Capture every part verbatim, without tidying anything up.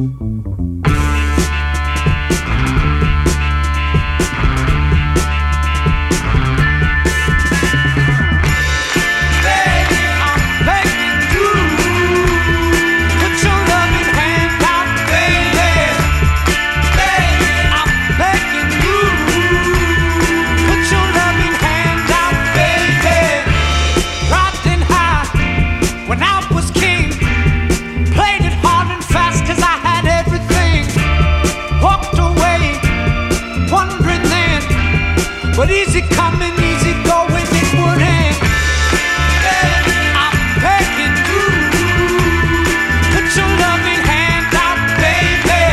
But easy coming, easy going, it would end. I'm begging you, put your loving hand out, baby.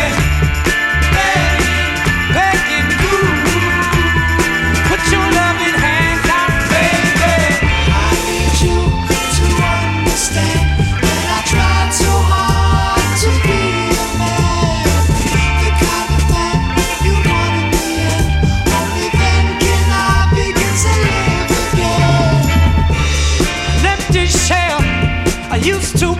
Begging you, put your loving hand out, baby. I need you to understand that I tried so hard to be a man, the kind of man you want in the end. Only then can I begin to live again. An empty shell I used to